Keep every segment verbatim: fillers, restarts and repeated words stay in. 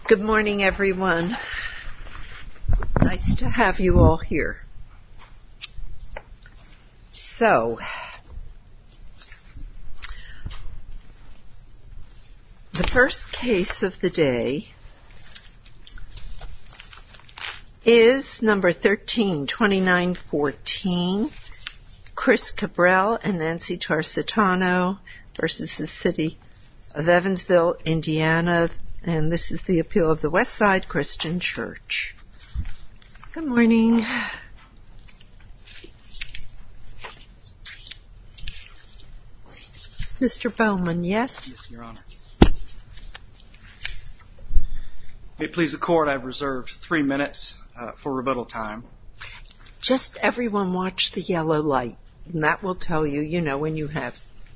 Good morning, everyone. Nice to have you all here. So, the first case of the day is number thirteen twenty-nine fourteen, Chris Cabral and Nancy Tarsitano versus the City of Evansville, Indiana, and this is the appeal of the Westside Christian Church. Good morning. It's Mister Bowman, yes? Yes, Your Honor. May it please the Court, I've reserved three minutes uh, for rebuttal time. Just everyone watch the yellow light, and that will tell you, you know, when you have.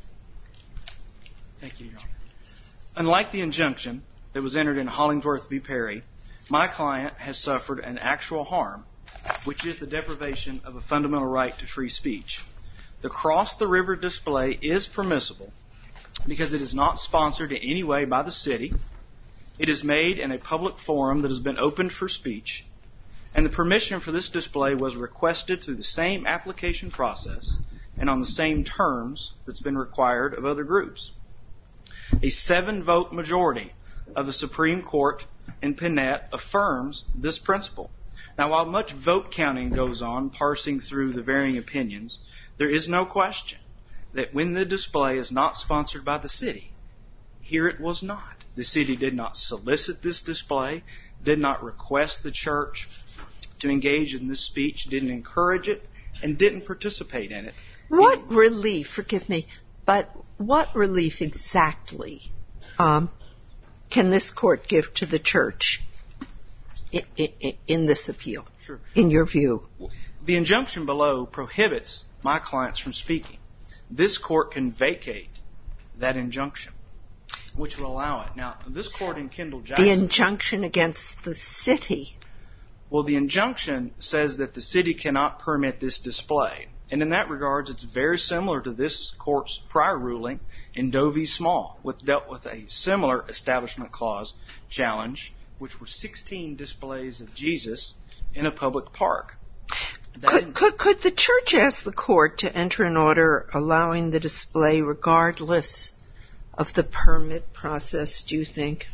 Thank you, Your Honor. Unlike the injunction that was entered in Hollingsworth v. Perry, my client has suffered an actual harm, which is the deprivation of a fundamental right to free speech. The Cross the River display is permissible because it is not sponsored in any way by the city. It is made in a public forum that has been opened for speech, and the permission for this display was requested through the same application process and on the same terms that's been required of other groups. A seven-vote majority of the Supreme Court in Pinette affirms this principle. Now, while much vote counting goes on, parsing through the varying opinions, there is no question that when the display is not sponsored by the city, here it was not. The city did not solicit this display, did not request the church to engage in this speech, didn't encourage it, and didn't participate in it. What it, relief, forgive me, but what relief exactly um, can this court give to the church in, in, in this appeal, Sure. in your view? The injunction below prohibits my clients from speaking. This court can vacate that injunction, which will allow it. Now, this court in Kendall Jackson... The injunction against the city. Well, the injunction says that the city cannot permit this display. And in that regard, it's very similar to this court's prior ruling in Doe v. Small, which dealt with a similar Establishment Clause challenge, which were sixteen displays of Jesus in a public park. Could, could, could the church ask the court to enter an order allowing the display regardless of the permit process, do you think?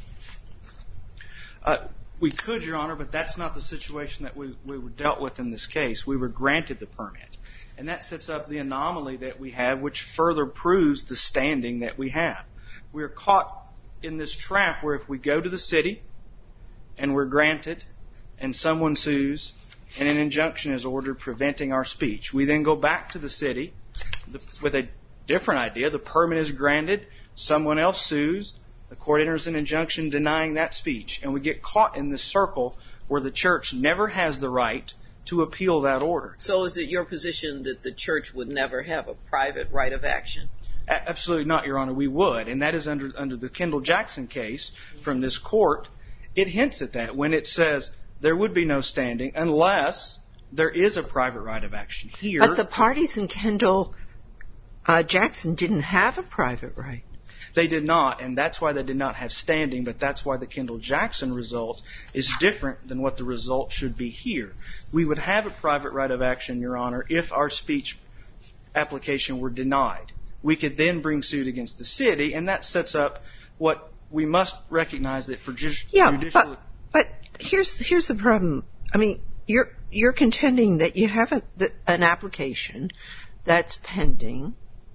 Uh, we could, Your Honor, but that's not the situation that we, we were dealt with in this case. We were granted the permit. And that sets up the anomaly that we have, which further proves the standing that we have. We are caught in this trap where if we go to the city and we're granted and someone sues and an injunction is ordered preventing our speech, we then go back to the city with a different idea. The permit is granted, someone else sues, the court enters an injunction denying that speech, and we get caught in this circle where the church never has the right to appeal that order. So is it your position that the church would never have a private right of action? A- absolutely not, Your Honor. We would, and that is under under the Kendall Jackson case from this court. It hints at that when it says there would be no standing unless there is a private right of action. Here, but the parties in Kendall uh, Jackson didn't have a private right. They did not, and that's why they did not have standing, but that's why the Kendall Jackson result is different than what the result should be here. We would have a private right of action, Your Honor, if our speech application were denied. We could then bring suit against the city, and that sets up what we must recognize that for ju- yeah, judicial... but, but here's here's the problem. I mean, you're you're contending that you have a, the, an application that's pending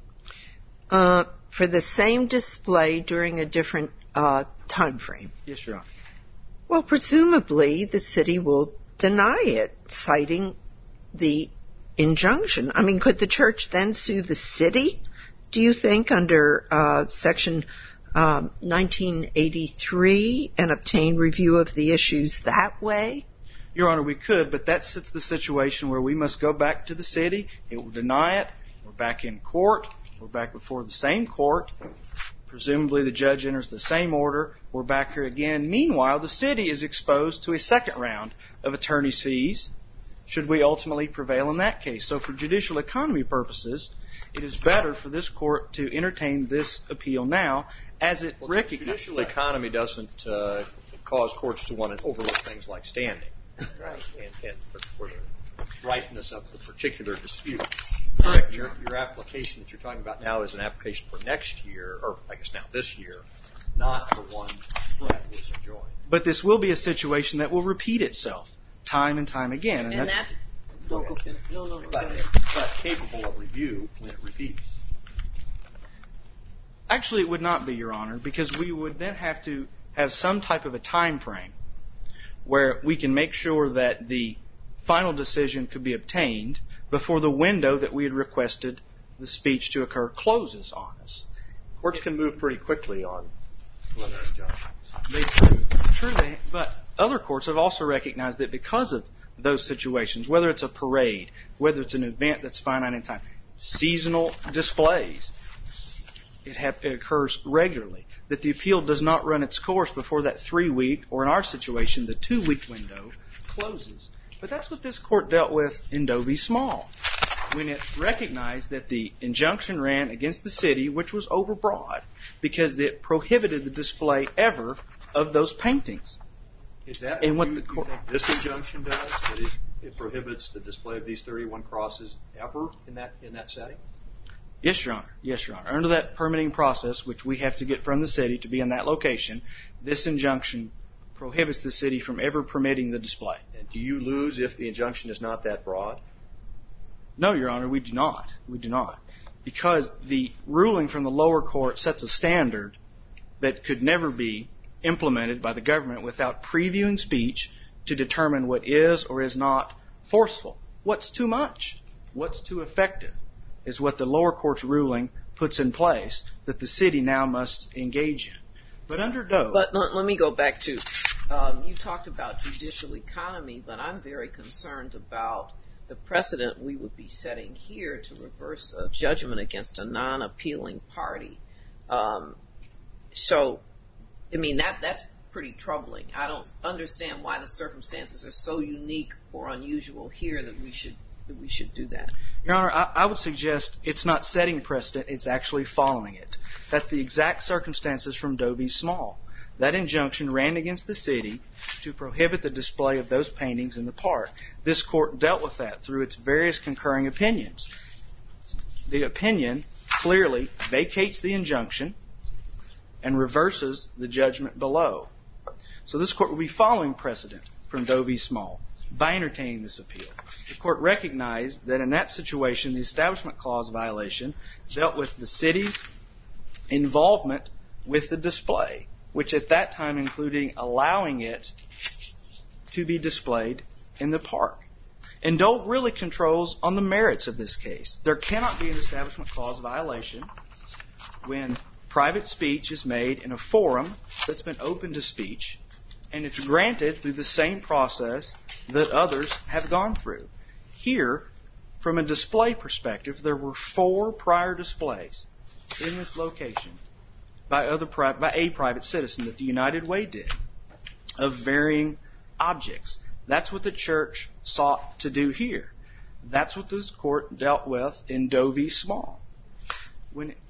uh, for the same display during a different uh, time frame. Yes, Your Honor. Well, presumably the city will deny it, citing the injunction. I mean, could the church then sue the city, do you think, under uh, Section um, nineteen eighty-three and obtain review of the issues that way? Your Honor, we could, but that sets the situation where we must go back to the city. It will deny it. We're back in court. We're back before the same court. Presumably the judge enters the same order. We're back here again. Meanwhile, the city is exposed to a second round of attorney's fees should we ultimately prevail in that case. So for judicial economy purposes, it is better for this court to entertain this appeal now as it well, recognizes. Judicial economy doesn't uh, cause courts to want to overlook things like standing. Right. And, and for, for the rightness of the particular dispute. Correct. Your, your application that you're talking about now is an application for next year, or I guess now this year, not the one that was enjoined. But this will be a situation that will repeat itself time and time again. And, and that, no, go ahead. no, no, no, But, go ahead. but capable of review when it repeats. Actually, it would not be, Your Honor, because we would then have to have some type of a time frame where we can make sure that the final decision could be obtained before the window that we had requested the speech to occur closes on us. Courts can move pretty quickly on preliminary injunctions. They true, true they, but other courts have also recognized that because of those situations, whether it's a parade, whether it's an event that's finite in time, seasonal displays, it, have, it occurs regularly, that the appeal does not run its course before that three-week, or in our situation, the two-week window closes. But that's what this court dealt with in Doe v. Small, when it recognized that the injunction ran against the city, which was overbroad, because it prohibited the display ever of those paintings. Is that and what, what you, the court, you think this injunction does? That it, it prohibits the display of these thirty-one crosses ever in that in that setting? Yes, Your Honor. Yes, Your Honor. Under that permitting process, which we have to get from the city to be in that location, this injunction prohibits the city from ever permitting the display. And do you lose if the injunction is not that broad? No, Your Honor, we do not. We do not. Because the ruling from the lower court sets a standard that could never be implemented by the government without previewing speech to determine what is or is not forceful. What's too much? What's too effective? Is what the lower court's ruling puts in place that the city now must engage in. But under Doe... But let, let me go back to, um, you talked about judicial economy, but I'm very concerned about the precedent we would be setting here to reverse a judgment against a non-appealing party. Um, so, I mean, that that's pretty troubling. I don't understand why the circumstances are so unique or unusual here that we should that we should do that. Your Honor, I, I would suggest it's not setting precedent, it's actually following it. That's the exact circumstances from Doe v. Small. That injunction ran against the city to prohibit the display of those paintings in the park. This court dealt with that through its various concurring opinions. The opinion clearly vacates the injunction and reverses the judgment below. So this court will be following precedent from Doe v. Small by entertaining this appeal. The court recognized that in that situation, the Establishment Clause violation dealt with the city's involvement with the display, which at that time including allowing it to be displayed in the park. And Doe really controls on the merits of this case. There cannot be an Establishment Clause violation when private speech is made in a forum that's been open to speech, and it's granted through the same process that others have gone through. Here, from a display perspective, there were four prior displays in this location by other pri- by a private citizen that the United Way did of varying objects. That's what the church sought to do here. That's what this court dealt with in Doe v. Small. When it,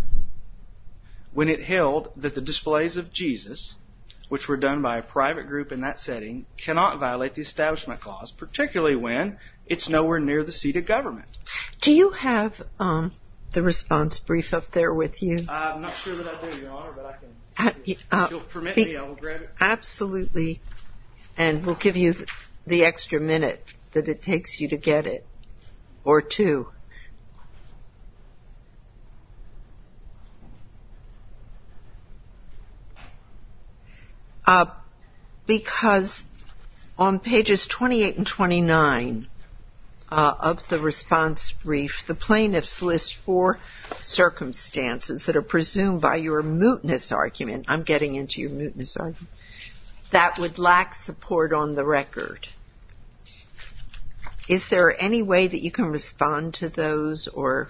when it held that the displays of Jesus, which were done by a private group in that setting, cannot violate the Establishment Clause, particularly when it's nowhere near the seat of government. Do you have um, the response brief up there with you? I'm not sure that I do, Your Honor, but I can. Uh, uh, if you'll permit be, me, I will grab it. Absolutely. And we'll give you the extra minute that it takes you to get it, or two. Uh, because on pages twenty-eight and twenty-nine uh, of the response brief, the plaintiffs list four circumstances that are presumed by your mootness argument. I'm getting into your mootness argument. That would lack support on the record. Is there any way that you can respond to those, or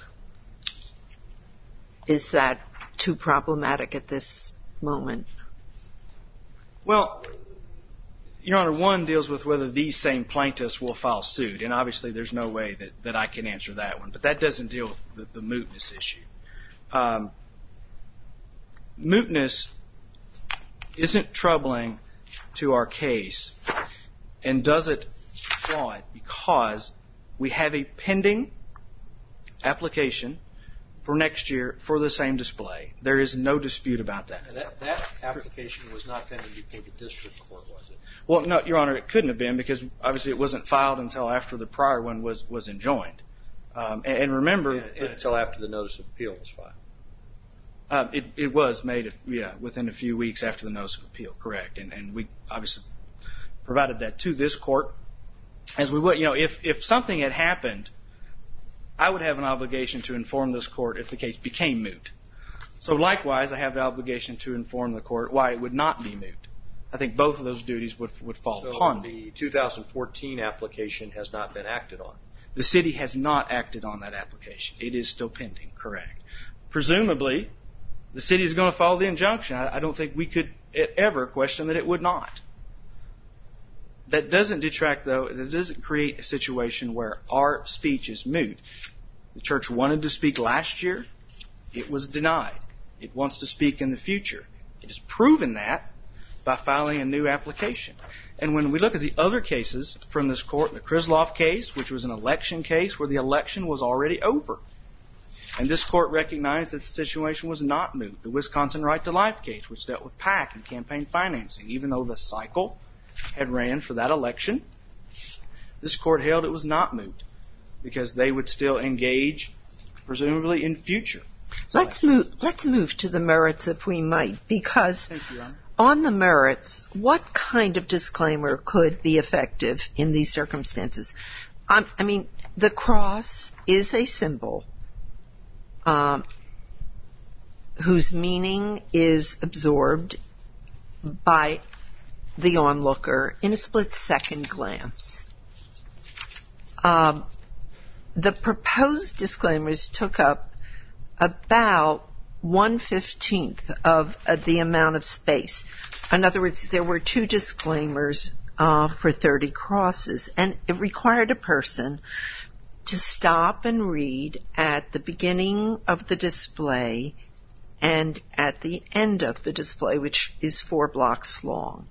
is that too problematic at this moment? Well, Your Honor, one deals with whether these same plaintiffs will file suit, and obviously there's no way that, that I can answer that one, but that doesn't deal with the, the mootness issue. Um, mootness isn't troubling to our case, and does it flaw it because we have a pending application for next year for the same display. There is no dispute about that. And that, that application was not pending before the district court, was it? Well, no, Your Honor, it couldn't have been because obviously it wasn't filed until after the prior one was, was enjoined. Um, and, and remember... And, and until after the notice of appeal was filed. Uh, it, it was made, yeah, within a few weeks after the notice of appeal, correct. And, and we obviously provided that to this court. As we would, you know, if, if something had happened, I would have an obligation to inform this court if the case became moot. So likewise, I have the obligation to inform the court why it would not be moot. I think both of those duties would, would fall so upon me. So the two thousand fourteen application has not been acted on? The city has not acted on that application. It is still pending, correct. Presumably, the city is going to follow the injunction. I, I don't think we could ever question that it would not. That doesn't detract, though, it doesn't create a situation where our speech is moot. The church wanted to speak last year. It was denied. It wants to speak in the future. It has proven that by filing a new application. And when we look at the other cases from this court, the Krisloff case, which was an election case where the election was already over. And this court recognized that the situation was not moot. The Wisconsin Right to Life case, which dealt with PAC and campaign financing, even though the cycle had ran for that election, this court held it was not moot because they would still engage, presumably, in future. Let's move, let's move to the merits, if we might, because Thank you, Your Honor. On the merits, what kind of disclaimer could be effective in these circumstances? Um, I mean, the cross is a symbol um, whose meaning is absorbed by the onlooker in a split-second glance. Um, the proposed disclaimers took up about one-fifteenth of uh, the amount of space. In other words, there were two disclaimers uh, for thirty crosses, and it required a person to stop and read at the beginning of the display and at the end of the display, which is four blocks long.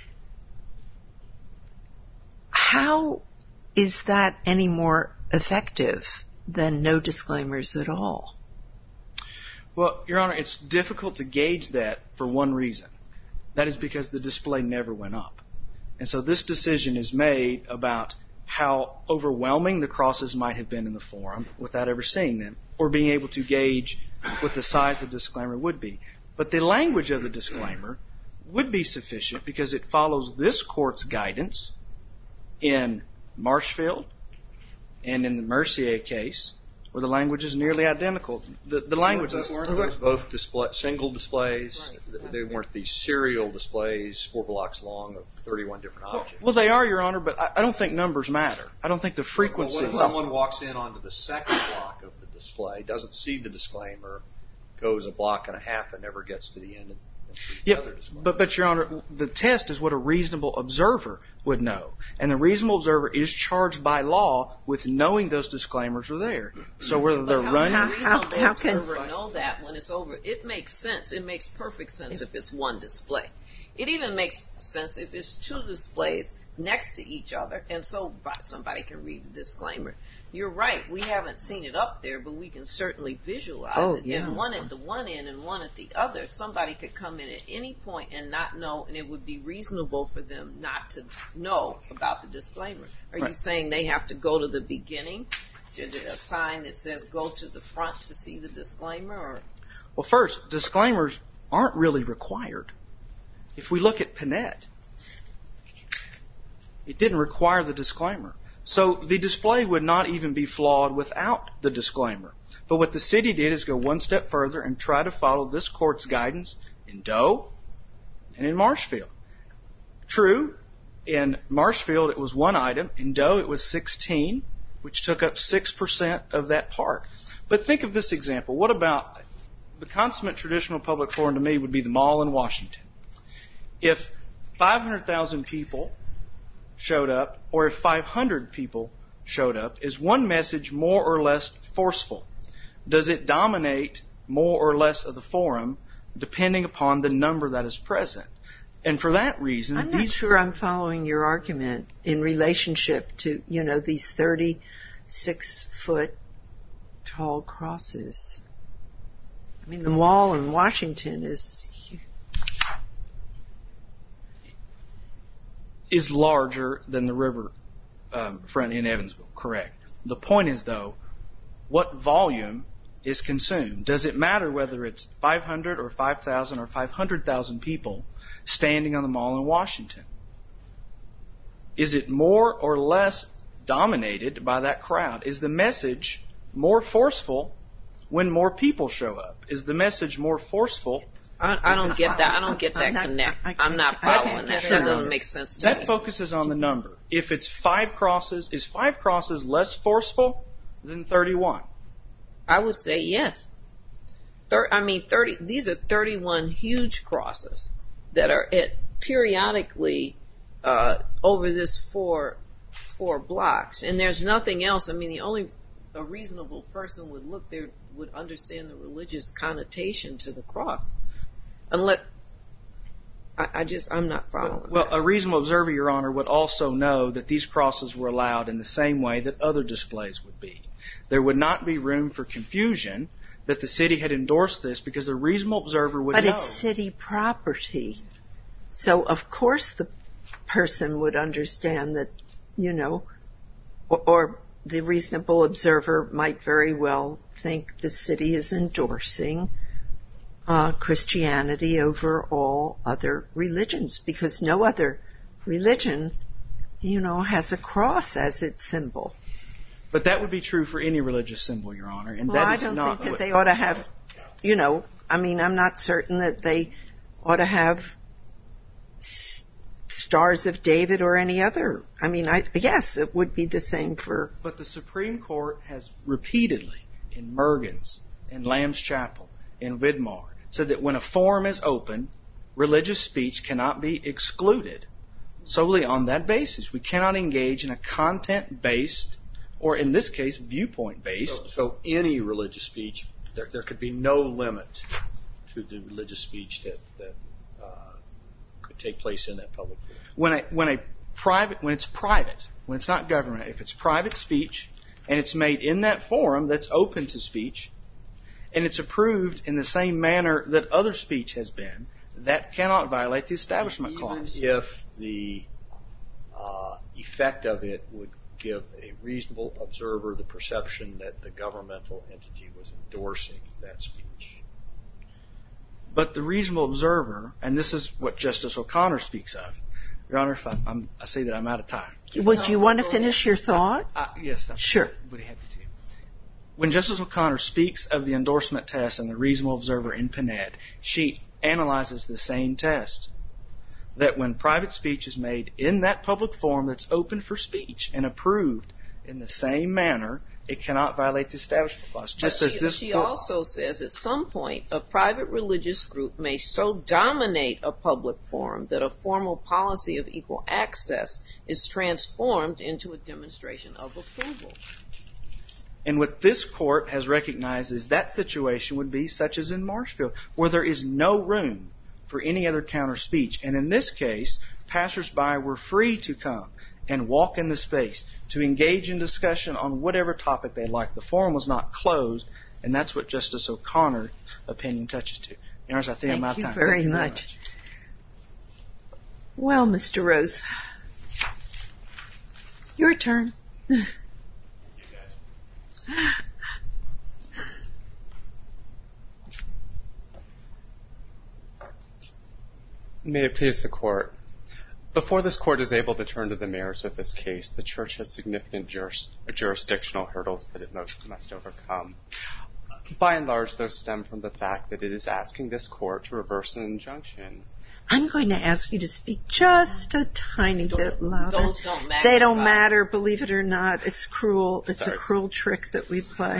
How is that any more effective than no disclaimers at all? Well, Your Honor, it's difficult to gauge that for one reason. That is because the display never went up. And so this decision is made about how overwhelming the crosses might have been in the forum without ever seeing them, or being able to gauge what the size of the disclaimer would be. But the language of the disclaimer would be sufficient because it follows this court's guidance in Marshfield and in the Mercier case, where the language is nearly identical. The, the language is... Weren't those both display, single displays? Right. They weren't these serial displays, four blocks long, of thirty-one different objects. Well, they are, Your Honor, but I, I don't think numbers matter. I don't think the frequency... Well, what if someone walks in onto the second block of the display, doesn't see the disclaimer, goes a block and a half and never gets to the end and sees yeah, the other disclaimer? But, but, Your Honor, the test is what a reasonable observer would know. And the reasonable observer is charged by law with knowing those disclaimers are there. So whether they're but how running... How, how, how, how can... observer know that when it's over? It makes sense. It makes perfect sense if it's one display. It even makes sense if it's two displays next to each other, and so somebody can read the disclaimer. You're right. We haven't seen it up there, but we can certainly visualize oh, it. Yeah. And one at the one end and one at the other. Somebody could come in at any point and not know, and it would be reasonable for them not to know about the disclaimer. Are right. you saying they have to go to the beginning, to a sign that says go to the front to see the disclaimer? Or? Well, first, disclaimers aren't really required. If we look at Panett, it didn't require the disclaimer. So the display would not even be flawed without the disclaimer. But what the city did is go one step further and try to follow this court's guidance in Doe and in Marshfield. True, in Marshfield it was one item. In Doe it was sixteen, which took up six percent of that park. But think of this example. What about the consummate traditional public forum to me would be the mall in Washington. If five hundred thousand people showed up, or if five hundred people showed up, is one message more or less forceful? Does it dominate more or less of the forum depending upon the number that is present? And for that reason, I'm these not sure I'm following your argument in relationship to, you know, these thirty-six foot tall crosses. I mean, the wall in Washington is is larger than the river um, front in Evansville. Correct. The point is, though, what volume is consumed? Does it matter whether it's five hundred or five thousand or five hundred thousand people standing on the mall in Washington? Is it more or less dominated by that crowd? Is the message more forceful when more people show up? Is the message more forceful? I, I don't get that. I don't get that not, connect. I, I I'm not following that. That doesn't make sense to me. That focuses on the number. If it's five crosses, is five crosses less forceful than thirty-one? I would say yes. Thir- I mean, thirty. These are thirty-one huge crosses that are at periodically uh, over this four four blocks, and there's nothing else. I mean, the only a reasonable person would look there would understand the religious connotation to the cross, unless I, I just I'm not following. Well, that. a reasonable observer, Your Honor, would also know that these crosses were allowed in the same way that other displays would be. There would not be room for confusion that the city had endorsed this because a reasonable observer would but know. But it's city property. So, of course, the person would understand that, you know, or, or the reasonable observer might very well think the city is endorsing uh, Christianity over all other religions because no other religion, you know, has a cross as its symbol. But that would be true for any religious symbol, Your Honor, and well, that I is don't not think that what, they ought to have, you know, I mean, I'm not certain that they ought to have s- Stars of David or any other. I mean, I, yes, it would be the same for... But the Supreme Court has repeatedly, in Mergens, in Lamb's Chapel, in Vidmar, said that when a forum is open, religious speech cannot be excluded solely on that basis. We cannot engage in a content-based or in this case, viewpoint-based. So, so any religious speech, there, there could be no limit to the religious speech that, that uh, could take place in that public forum. When a, when a private, when it's private, when it's not government, if it's private speech and it's made in that forum that's open to speech, and it's approved in the same manner that other speech has been, that cannot violate the Establishment Clause. Even if the uh, effect of it would give a reasonable observer the perception that the governmental entity was endorsing that speech. But the reasonable observer, and this is what Justice O'Connor speaks of, Your Honor, if I, I'm, I say that I'm out of time. Would no, you want to finish your thought? Uh, yes, I sure. would be happy to. When Justice O'Connor speaks of the endorsement test and the reasonable observer in Paned, she analyzes the same test. That when private speech is made in that public forum that's open for speech and approved in the same manner, it cannot violate the Establishment Clause. Just but as she, this she court, also says at some point a private religious group may so dominate a public forum that a formal policy of equal access is transformed into a demonstration of approval. And what this court has recognized is that situation would be such as in Marshfield, where there is no room for any other counter speech. And in this case, passersby were free to come and walk in the space, to engage in discussion on whatever topic they liked. The forum was not closed, and that's what Justice O'Connor's opinion touches to. Your Honor, I think Thank I'm out of you time. very Thank you much. very much. Well, Mister Rose, your turn. May it please the Court. Before this Court is able to turn to the merits of this case, the Church has significant juris, jurisdictional hurdles that it must, must overcome. By and large, those stem from the fact that it is asking this Court to reverse an injunction. I'm going to ask you to speak just a tiny Those, bit louder. Those don't matter. They don't matter, believe it or not. It's cruel. It's Sorry. a cruel trick that we play.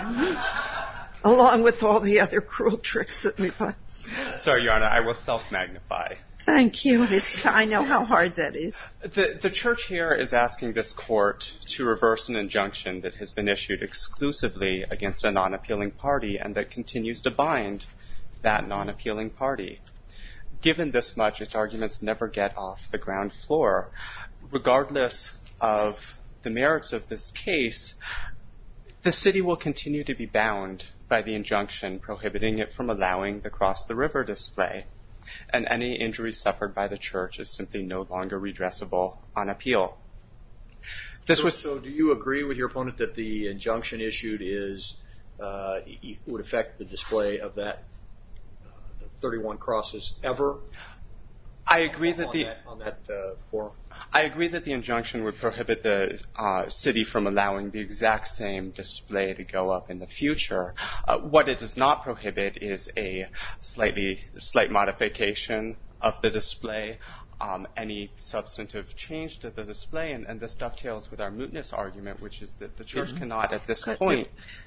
Along with all the other cruel tricks that we play. Sorry, Your Honor, I will self-magnify. Thank you. It's, I know how hard that is. The, the Church here is asking this Court to reverse an injunction that has been issued exclusively against a non-appealing party and that continues to bind that non-appealing party. given this much, its arguments never get off the ground floor. Regardless of the merits of this case, the city will continue to be bound by the injunction prohibiting it from allowing the Cross the River display, and any injury suffered by the church is simply no longer redressable on appeal. This so, was so do you agree with your opponent that the injunction issued is uh, would affect the display of that uh, the thirty-one crosses ever? I agree that on the that, on that uh, forum. I agree that the injunction would prohibit the uh, city from allowing the exact same display to go up in the future. Uh, what it does not prohibit is a slightly slight modification of the display, um, any substantive change to the display, and, and this dovetails with our mootness argument, which is that the church mm-hmm. cannot at this could, point.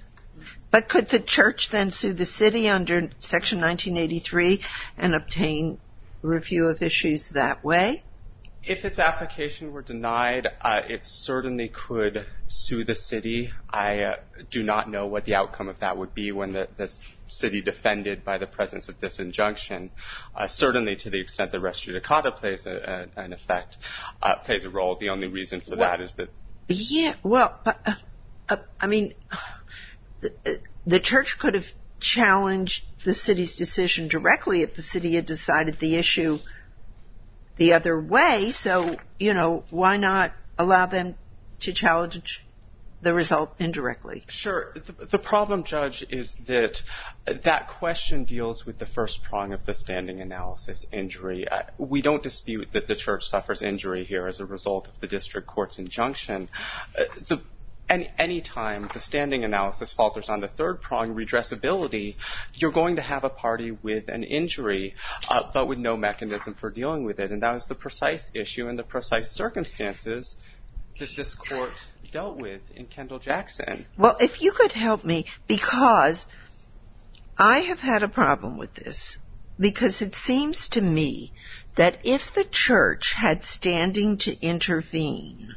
But could the church then sue the city under Section nineteen eighty-three and obtain review of issues that way? If its application were denied, uh, it certainly could sue the city. I uh, do not know what the outcome of that would be when the, the city defended by the presence of this injunction. Uh, certainly, to the extent that res judicata plays a, a, an effect, uh, plays a role. The only reason for well, that is that. Yeah, well, uh, uh, I mean, the, the church could have challenged the city's decision directly if the city had decided the issue the other way. So, you know, why not allow them to challenge the result indirectly? Sure. The, the problem, Judge, is that that question deals with the first prong of the standing analysis, injury. Uh, we don't dispute that the church suffers injury here as a result of the district court's injunction. Uh, the Any, any time the standing analysis falters on the third prong, redressability, you're going to have a party with an injury, uh, but with no mechanism for dealing with it. And that was the precise issue and the precise circumstances that this court dealt with in Kendall-Jackson. Well, if you could help me, because I have had a problem with this, because it seems to me that if the church had standing to intervene,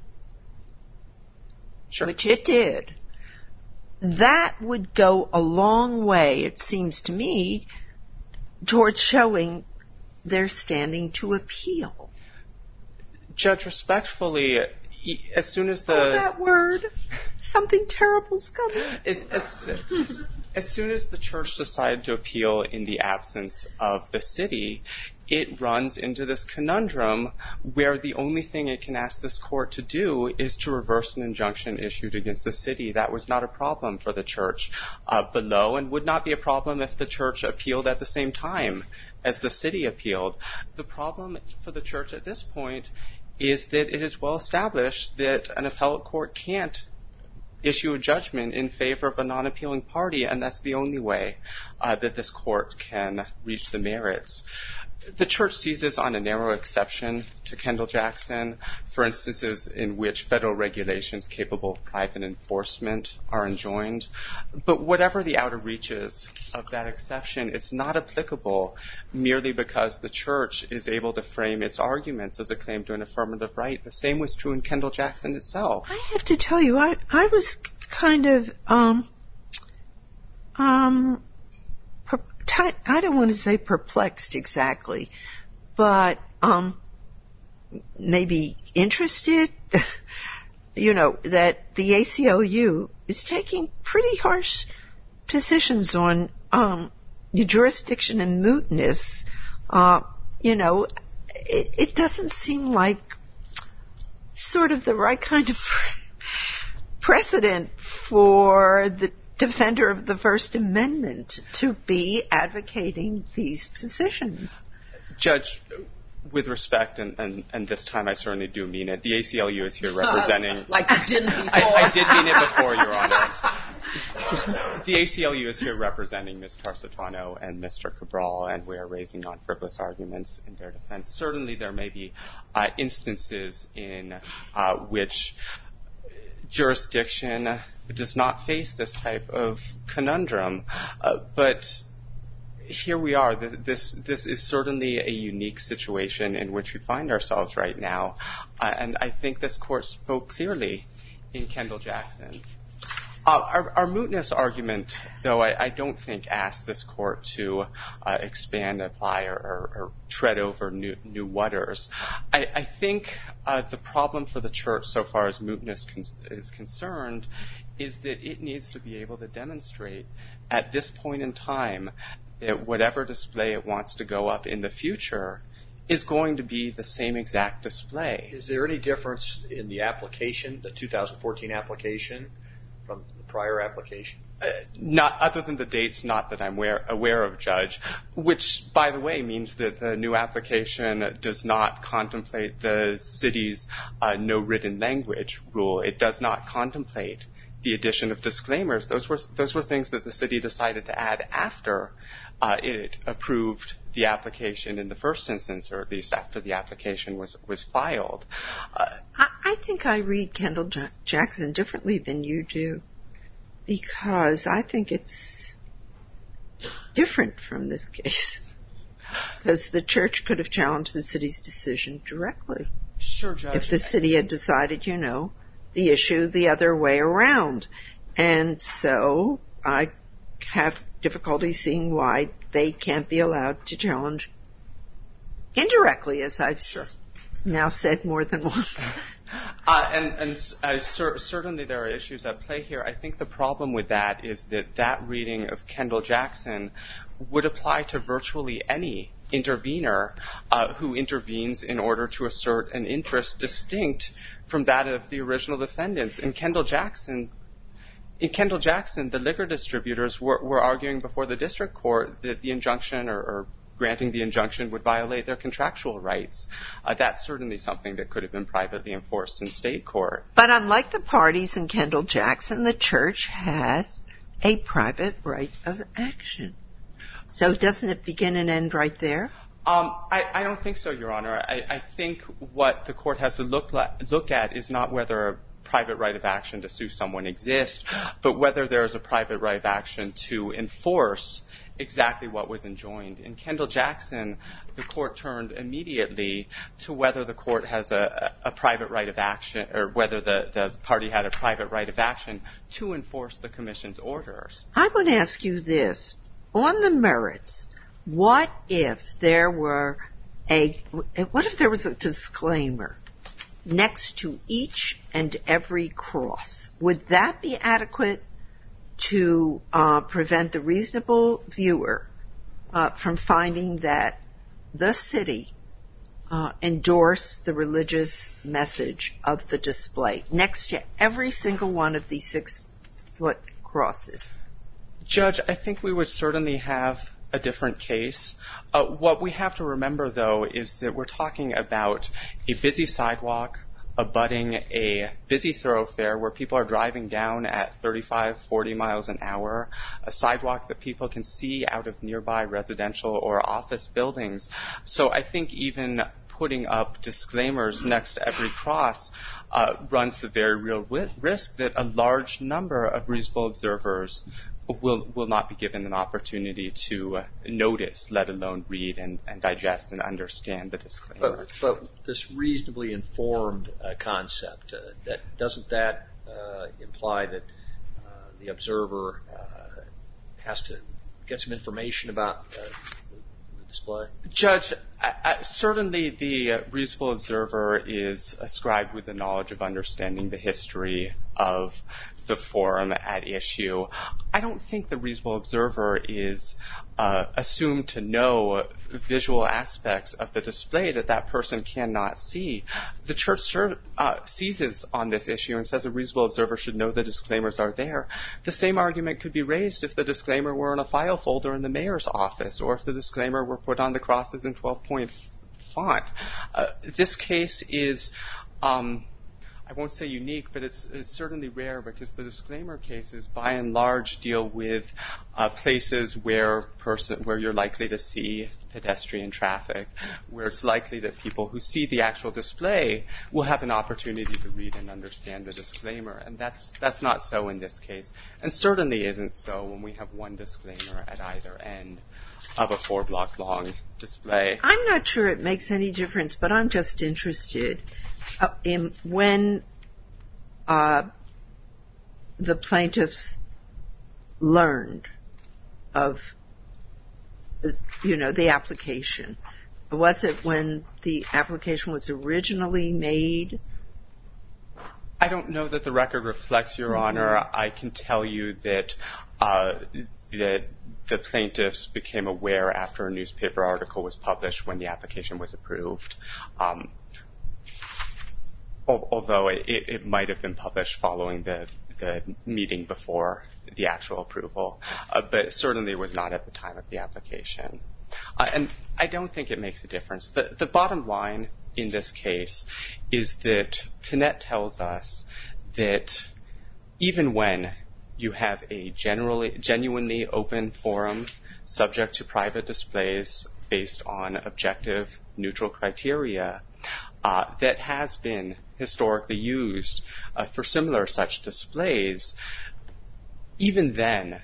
Sure. which it did, that would go a long way, it seems to me, towards showing their standing to appeal. Judge, respectfully, as soon as the... Oh, that word. Something terrible's coming. It, as, as soon as the church decided to appeal in the absence of the city, it runs into this conundrum where the only thing it can ask this court to do is to reverse an injunction issued against the city. That was not a problem for the church uh, below, and would not be a problem if the church appealed at the same time as the city appealed. The problem for the church at this point is that it is well established that an appellate court can't issue a judgment in favor of a non-appealing party, and that's the only way uh, that this court can reach the merits. The church seizes on a narrow exception to Kendall-Jackson for instances in which federal regulations capable of private enforcement are enjoined. But whatever the outer reaches of that exception, it's not applicable merely because the church is able to frame its arguments as a claim to an affirmative right. The same was true in Kendall-Jackson itself. I have to tell you, I, I was kind of... um, um, I don't want to say perplexed exactly, but um, maybe interested, you know, that the A C L U is taking pretty harsh positions on um, jurisdiction and mootness. Uh, you know, it, it doesn't seem like sort of the right kind of precedent for the defender of the First Amendment to be advocating these positions. Judge, with respect, and, and, and this time I certainly do mean it, the A C L U is here representing... like you didn't before. I, I did mean it before, Your Honor. The A C L U is here representing Miz Tarsitano and Mister Cabral, and we are raising non-frivolous arguments in their defense. Certainly there may be uh, instances in uh, which jurisdiction does not face this type of conundrum, uh, but here we are. This this is certainly a unique situation in which we find ourselves right now, uh, and I think this court spoke clearly in Kendall-Jackson. Uh, our, our mootness argument, though, I, I don't think asks this court to uh, expand, apply, or, or, or tread over new, new waters. I, I think uh, the problem for the church so far as mootness con- is concerned is that it needs to be able to demonstrate at this point in time that whatever display it wants to go up in the future is going to be the same exact display. Is there any difference in the application, the two thousand fourteen application, from the prior application? Uh, not other than the dates, not that I'm aware, aware of, Judge, which, by the way, means that the new application does not contemplate the city's uh, no written language rule. It does not contemplate the addition of disclaimers. Those were those were things that the city decided to add after uh, it approved the application in the first instance, or at least after the application was was filed. Uh, I, I think I read Kendall J- Jackson differently than you do, because I think it's different from this case. Because the church could have challenged the city's decision directly. Sure, Judge. If the city had decided, you know, the issue the other way around. And so I have difficulty seeing why they can't be allowed to challenge indirectly, as I've sure. s- now said more than once. Uh, and and uh, cer- certainly there are issues at play here. I think the problem with that is that that reading of Kendall Jackson would apply to virtually any intervener uh, who intervenes in order to assert an interest distinct from that of the original defendants. In Kendall Jackson, in Kendall Jackson, the liquor distributors were, were arguing before the district court that the injunction or, or granting the injunction would violate their contractual rights. Uh, that's certainly something that could have been privately enforced in state court. But unlike the parties in Kendall Jackson, the church has a private right of action. So doesn't it begin and end right there? Um, I, I don't think so, Your Honor. I, I think what the court has to look, la- look at is not whether a private right of action to sue someone exists, but whether there is a private right of action to enforce exactly what was enjoined. In Kendall Jackson, the court turned immediately to whether the court has a, a, a private right of action, or whether the, the party had a private right of action to enforce the commission's orders. I would ask you this. On the merits, what if there were a, what if there was a disclaimer next to each and every cross? Would that be adequate to uh, prevent the reasonable viewer uh, from finding that the city uh, endorsed the religious message of the display next to every single one of these six-foot crosses? Judge, I think we would certainly have a different case. Uh, what we have to remember, though, is that we're talking about a busy sidewalk abutting a busy thoroughfare where people are driving down at thirty-five, forty miles an hour, a sidewalk that people can see out of nearby residential or office buildings. So I think even putting up disclaimers next to every cross uh, runs the very real wi- risk that a large number of reasonable observers will will not be given an opportunity to uh, notice, let alone read and, and digest and understand the disclaimer. But, but this reasonably informed uh, concept, uh, that doesn't that uh, imply that uh, the observer uh, has to get some information about uh, the display? Judge, I, I, certainly the uh, reasonable observer is ascribed with the knowledge of understanding the history of the forum at issue. I don't think the reasonable observer is uh, assumed to know visual aspects of the display that that person cannot see. The church ser- uh, seizes on this issue and says a reasonable observer should know the disclaimers are there. The same argument could be raised if the disclaimer were in a file folder in the mayor's office, or if the disclaimer were put on the crosses in twelve-point font. Uh, this case is um, I won't say unique, but it's, it's certainly rare, because the disclaimer cases, by and large, deal with uh, places where person where you're likely to see pedestrian traffic, where it's likely that people who see the actual display will have an opportunity to read and understand the disclaimer, and that's that's not so in this case, and certainly isn't so when we have one disclaimer at either end of a four-block long display. I'm not sure it makes any difference, but I'm just interested uh, in when uh, the plaintiffs learned of, you know, the application? Was it when the application was originally made? I don't know that the record reflects, Your mm-hmm. Honor. I can tell you that uh, that the plaintiffs became aware after a newspaper article was published when the application was approved. Um, although it, it might have been published following the, the meeting before the actual approval, uh, but certainly was not at the time of the application. Uh, and I don't think it makes a difference. The, the bottom line in this case is that Panett tells us that even when you have a generally, genuinely open forum subject to private displays based on objective, neutral criteria, uh, that has been historically used uh, for similar such displays, even then,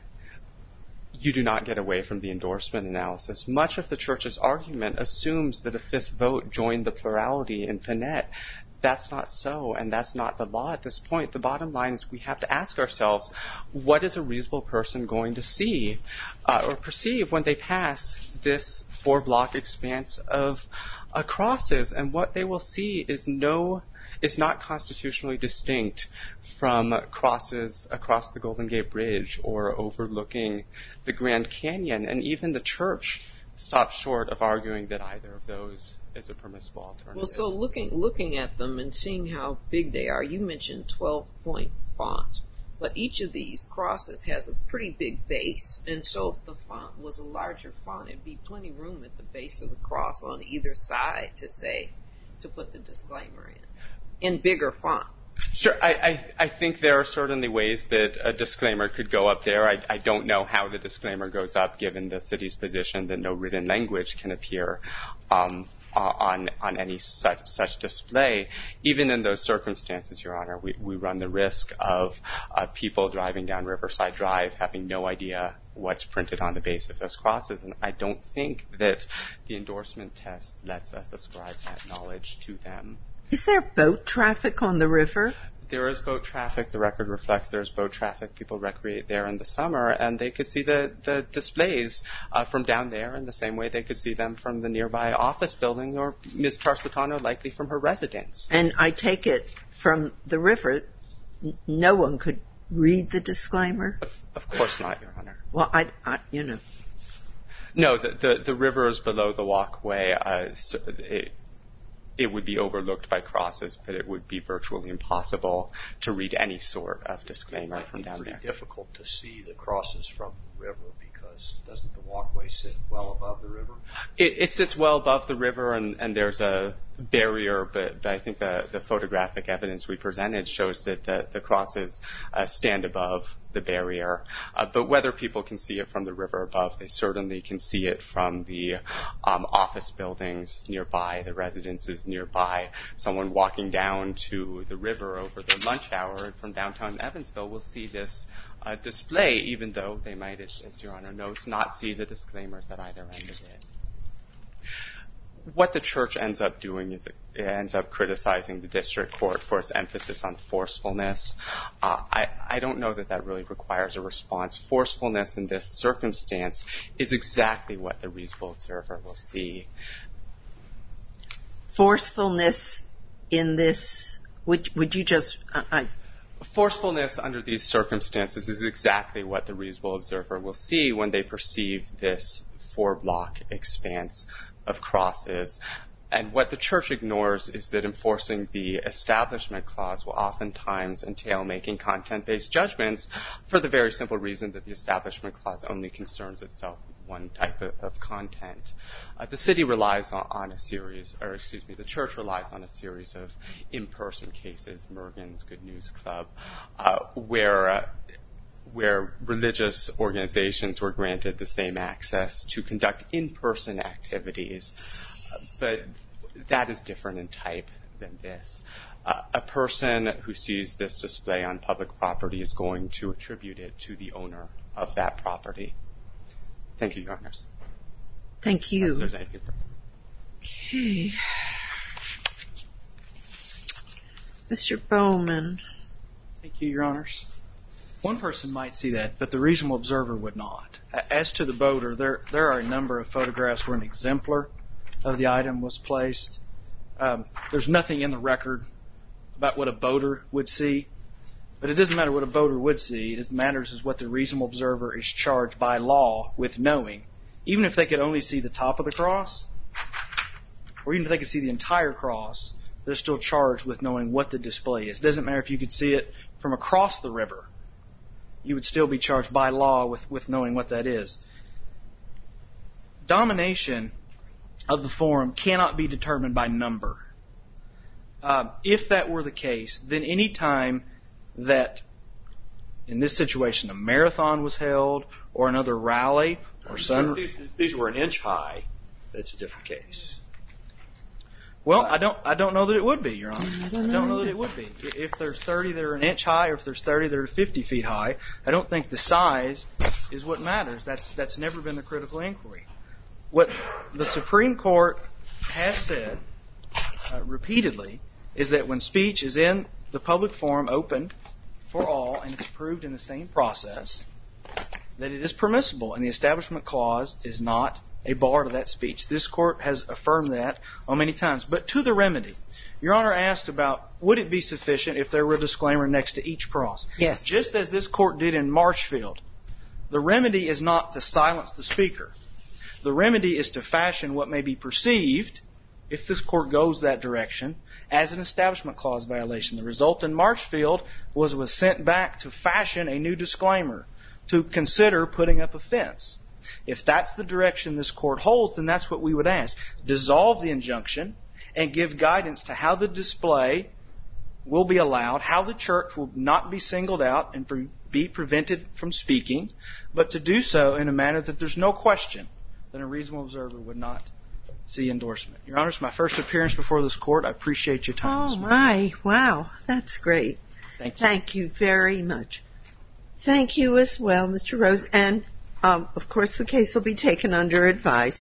you do not get away from the endorsement analysis. Much of the Church's argument assumes that a fifth vote joined the plurality in Panett. That's not so, and that's not the law at this point. The bottom line is we have to ask ourselves, what is a reasonable person going to see uh, or perceive when they pass this four-block expanse of uh, crosses? And what they will see is no is not constitutionally distinct from crosses across the Golden Gate Bridge or overlooking the Grand Canyon. And even the Church stopped short of arguing that either of those is a permissible alternative. Well, so looking looking at them and seeing how big they are, you mentioned twelve-point font, but each of these crosses has a pretty big base, and so if the font was a larger font, it'd be plenty of room at the base of the cross on either side to say, to put the disclaimer in, in bigger font. Sure. I, I, I think there are certainly ways that a disclaimer could go up there. I, I don't know how the disclaimer goes up, given the city's position that no written language can appear um, uh, on on any such such display. Even in those circumstances, Your Honor, we, we run the risk of uh, people driving down Riverside Drive having no idea what's printed on the base of those crosses, and I don't think that the endorsement test lets us ascribe that knowledge to them. Is there boat traffic on the river? There is boat traffic. The record reflects there's boat traffic. People recreate there in the summer, and they could see the, the displays uh, from down there in the same way they could see them from the nearby office building, or Miz Tarsitano likely from her residence. And I take it from the river, n- no one could read the disclaimer? Of, of course not, Your Honor. Well, I, I you know. No, the, the, the river is below the walkway. Uh, so it, It would be overlooked by crosses, but it would be virtually impossible to read any sort of disclaimer from down there. It's pretty difficult to see the crosses from the river because doesn't the walkway sit well above the river? It, it sits well above the river, and, and there's a barrier, but, but I think the, the photographic evidence we presented shows that the, the crosses uh, stand above the barrier. Uh, but whether people can see it from the river above, they certainly can see it from the um, office buildings nearby, the residences nearby. Someone walking down to the river over the lunch hour from downtown Evansville will see this uh, display, even though they might, as, as Your Honor notes, not see the disclaimers at either end of it. What the Church ends up doing is it ends up criticizing the district court for its emphasis on forcefulness. Uh, I, I don't know that that really requires a response. Forcefulness in this circumstance is exactly what the reasonable observer will see. Forcefulness in this, would, would you just... Uh, I, Forcefulness under these circumstances is exactly what the reasonable observer will see when they perceive this four-block expanse of crosses. And what the Church ignores is that enforcing the Establishment Clause will oftentimes entail making content-based judgments for the very simple reason that the Establishment Clause only concerns itself with one type of, of content. Uh, the city relies on, on a series, or excuse me, the Church relies on a series of in-person cases, Mergen's Good News Club, uh, where uh, where religious organizations were granted the same access to conduct in-person activities. Uh, but that is different in type than this. Uh, a person who sees this display on public property is going to attribute it to the owner of that property. Thank you, Your Honors. Thank you. Unless there's anything further. Okay. Mister Bowman. Thank you, Your Honors. One person might see that, but the reasonable observer would not. As to the boater, there there are a number of photographs where an exemplar of the item was placed. Um, there's nothing in the record about what a boater would see, but it doesn't matter what a boater would see. It matters is what the reasonable observer is charged by law with knowing. Even if they could only see the top of the cross, or even if they could see the entire cross, they're still charged with knowing what the display is. It doesn't matter if you could see it from across the river. You would still be charged by law with, with knowing what that is. Domination of the forum cannot be determined by number. Uh, if that were the case, then any time that, in this situation, a marathon was held or another rally or sun... These, these were an inch high. That's a different case. Well, I don't. I don't know that it would be, Your Honor. I don't know, I don't know that it would be. If there's thirty that are an inch high, or if there's thirty that are fifty feet high, I don't think the size is what matters. That's that's never been the critical inquiry. What the Supreme Court has said uh, repeatedly is that when speech is in the public forum, open for all, and it's approved in the same process, that it is permissible, and the Establishment Clause is not a bar to that speech. This Court has affirmed that on many times. But to the remedy, Your Honor asked about, would it be sufficient if there were a disclaimer next to each cross? Yes. Just as this Court did in Marshfield, the remedy is not to silence the speaker. The remedy is to fashion what may be perceived, if this Court goes that direction, as an Establishment Clause violation. The result in Marshfield was it was sent back to fashion a new disclaimer, to consider putting up a fence. If that's the direction this Court holds, then that's what we would ask. Dissolve the injunction and give guidance to how the display will be allowed, how the church will not be singled out and be prevented from speaking, but to do so in a manner that there's no question that a reasonable observer would not see endorsement. Your Honor, it's my first appearance before this Court. I appreciate your time. Oh, my. Wow. That's great. Thank you. Thank you very much. Thank you as well, Mister Rose. And, um, of course, the case will be taken under advice.